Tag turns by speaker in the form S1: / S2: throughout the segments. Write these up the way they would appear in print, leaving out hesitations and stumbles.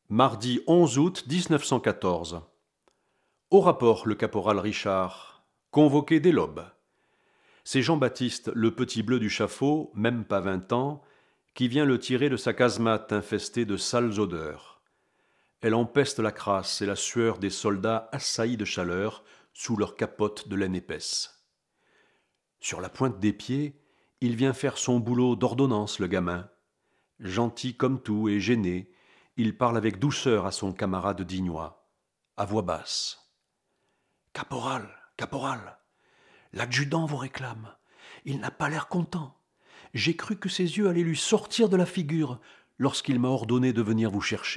S1: Mardi 11 août 1914. Au rapport, le caporal Richard, convoqué dès l'aube. C'est Jean-Baptiste, le petit bleu du Chaffaut, même pas 20 ans, qui vient le tirer de sa casemate infestée de sales odeurs. Elle empeste la crasse et la sueur des soldats assaillis de chaleur sous leurs capotes de laine épaisse. Sur la pointe des pieds, il vient faire son boulot d'ordonnance, le gamin. Gentil comme tout et gêné, il parle avec douceur à son camarade dignois, à voix basse. « Caporal, caporal, l'adjudant vous réclame. Il n'a pas l'air content. J'ai cru que ses yeux allaient lui sortir de la figure lorsqu'il m'a ordonné de venir vous chercher. »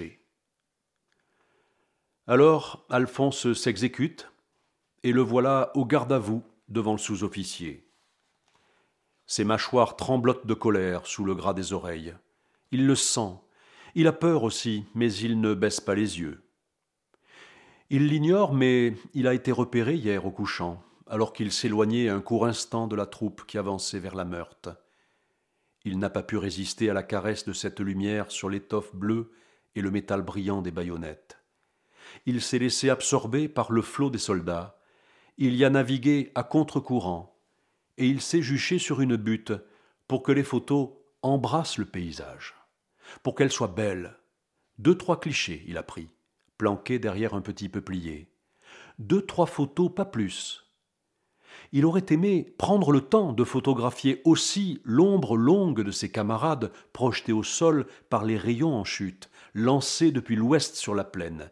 S1: Alors Alphonse s'exécute, et le voilà au garde à vous devant le sous-officier. Ses mâchoires tremblotent de colère sous le gras des oreilles. Il le sent. Il a peur aussi, mais il ne baisse pas les yeux. Il l'ignore, mais il a été repéré hier au couchant, alors qu'il s'éloignait un court instant de la troupe qui avançait vers la Meurthe. Il n'a pas pu résister à la caresse de cette lumière sur l'étoffe bleue et le métal brillant des baïonnettes. Il s'est laissé absorber par le flot des soldats. Il y a navigué à contre-courant, et il s'est juché sur une butte pour que les photos embrassent le paysage, pour qu'elles soient belles. 2-3 clichés, il a pris, planqués derrière un petit peuplier. 2-3 photos, pas plus. Il aurait aimé prendre le temps de photographier aussi l'ombre longue de ses camarades projetée au sol par les rayons en chute, lancés depuis l'ouest sur la plaine.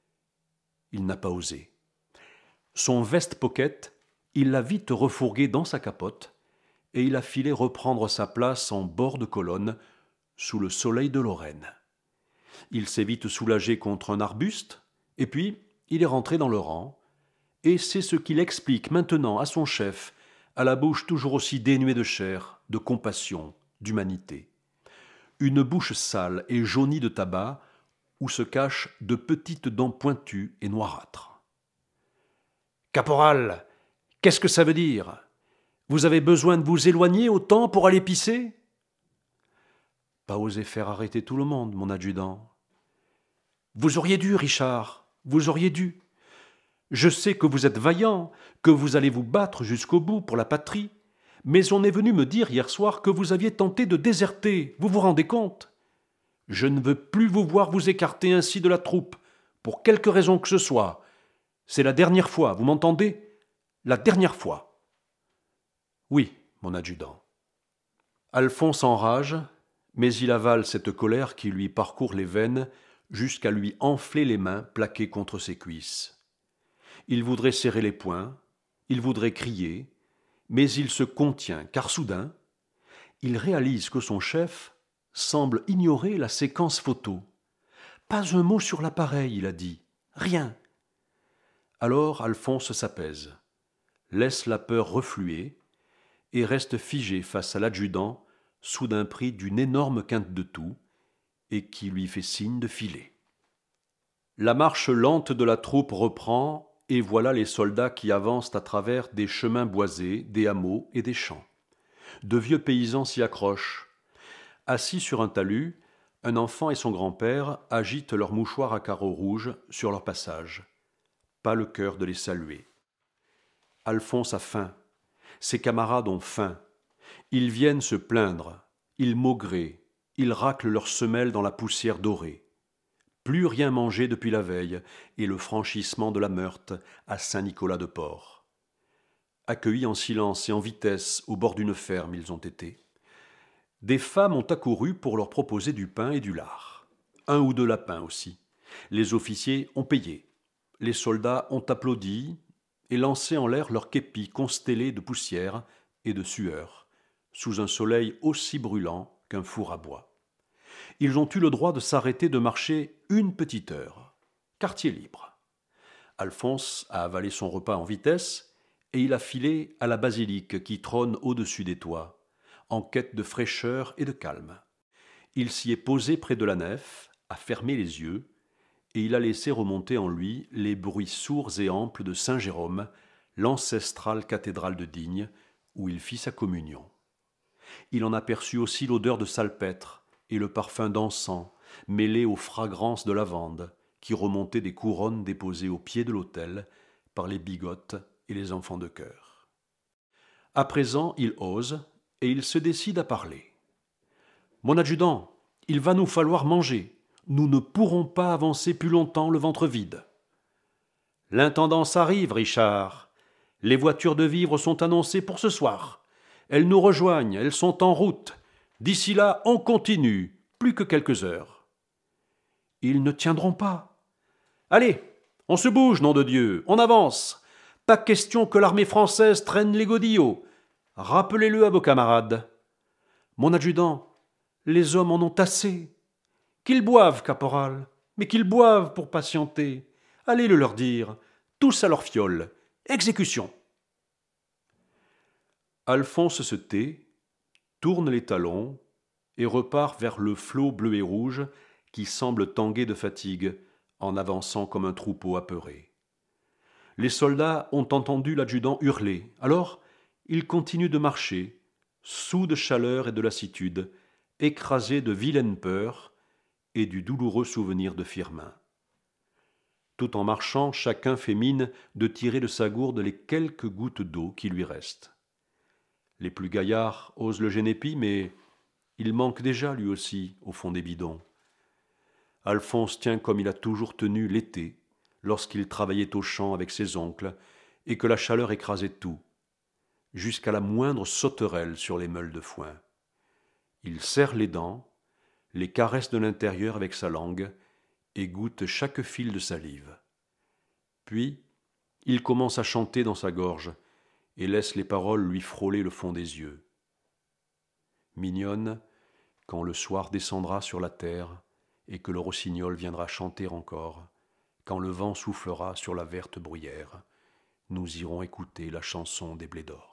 S1: Il n'a pas osé. Son veste-pocket, il l'a vite refourgué dans sa capote, et il a filé reprendre sa place en bord de colonne, sous le soleil de Lorraine. Il s'est vite soulagé contre un arbuste, et puis il est rentré dans le rang, et c'est ce qu'il explique maintenant à son chef, à la bouche toujours aussi dénuée de chair, de compassion, d'humanité. Une bouche sale et jaunie de tabac, où se cachent de petites dents pointues et noirâtres. « Caporal, qu'est-ce que ça veut dire ? Vous avez besoin de vous éloigner autant pour aller pisser ?» « Pas oser faire arrêter tout le monde, mon adjudant. »« Vous auriez dû, Richard, vous auriez dû. Je sais que vous êtes vaillant, que vous allez vous battre jusqu'au bout pour la patrie, mais on est venu me dire hier soir que vous aviez tenté de déserter, vous vous rendez compte ? Je ne veux plus vous voir vous écarter ainsi de la troupe, pour quelque raison que ce soit. C'est la dernière fois, vous m'entendez ? La dernière fois. » « Oui, mon adjudant. » Alphonse enrage, mais il avale cette colère qui lui parcourt les veines jusqu'à lui enfler les mains plaquées contre ses cuisses. Il voudrait serrer les poings, il voudrait crier, mais il se contient, car soudain, il réalise que son chef semble ignorer la séquence photo. Pas un mot sur l'appareil, il a dit. Rien. Alors Alphonse s'apaise, laisse la peur refluer et reste figé face à l'adjudant, soudain pris d'une énorme quinte de toux, et qui lui fait signe de filer. La marche lente de la troupe reprend, et voilà les soldats qui avancent à travers des chemins boisés, des hameaux et des champs. De vieux paysans s'y accrochent. Assis sur un talus, un enfant et son grand-père agitent leurs mouchoirs à carreaux rouges sur leur passage. Pas le cœur de les saluer. Alphonse a faim. Ses camarades ont faim. Ils viennent se plaindre. Ils maugrent. Ils raclent leurs semelles dans la poussière dorée. Plus rien mangé depuis la veille et le franchissement de la Meurthe à Saint-Nicolas-de-Port. Accueillis en silence et en vitesse au bord d'une ferme, ils ont été. Des femmes ont accouru pour leur proposer du pain et du lard. 1 ou 2 lapins aussi. Les officiers ont payé. Les soldats ont applaudi et lancé en l'air leurs képis constellés de poussière et de sueur, sous un soleil aussi brûlant qu'un four à bois. Ils ont eu le droit de s'arrêter de marcher 1 petite heure. Quartier libre. Alphonse a avalé son repas en vitesse et il a filé à la basilique qui trône au-dessus des toits, en quête de fraîcheur et de calme. Il s'y est posé près de la nef, a fermé les yeux, et il a laissé remonter en lui les bruits sourds et amples de Saint-Jérôme, l'ancestrale cathédrale de Digne, où il fit sa communion. Il en aperçut aussi l'odeur de salpêtre et le parfum d'encens, mêlées aux fragrances de lavande qui remontaient des couronnes déposées au pied de l'autel par les bigotes et les enfants de chœur. À présent, il ose et il se décide à parler. « Mon adjudant, il va nous falloir manger. Nous ne pourrons pas avancer plus longtemps le ventre vide. »« L'intendance arrive, Richard. Les voitures de vivres sont annoncées pour ce soir. Elles nous rejoignent, elles sont en route. D'ici là, on continue, plus que quelques heures. »« Ils ne tiendront pas. »« Allez, on se bouge, nom de Dieu, on avance. Pas question que l'armée française traîne les godillots. Rappelez-le à vos camarades. »« Mon adjudant, les hommes en ont assez. »« Qu'ils boivent, caporal, mais qu'ils boivent pour patienter. Allez le leur dire, tous à leur fiole. Exécution !» Alphonse se tait, tourne les talons et repart vers le flot bleu et rouge qui semble tanguer de fatigue en avançant comme un troupeau apeuré. Les soldats ont entendu l'adjudant hurler, alors ils continuent de marcher, saouls de chaleur et de lassitude, écrasés de vilaine peur et du douloureux souvenir de Firmin. Tout en marchant, chacun fait mine de tirer de sa gourde les quelques gouttes d'eau qui lui restent. Les plus gaillards osent le génépi, mais il manque déjà lui aussi au fond des bidons. Alphonse tient comme il a toujours tenu l'été, lorsqu'il travaillait au champ avec ses oncles, et que la chaleur écrasait tout, jusqu'à la moindre sauterelle sur les meules de foin. Il serre les dents, les caresse de l'intérieur avec sa langue, et goûte chaque fil de salive. Puis, il commence à chanter dans sa gorge, et laisse les paroles lui frôler le fond des yeux. Mignonne, quand le soir descendra sur la terre, et que le rossignol viendra chanter encore, quand le vent soufflera sur la verte bruyère, nous irons écouter la chanson des blés d'or.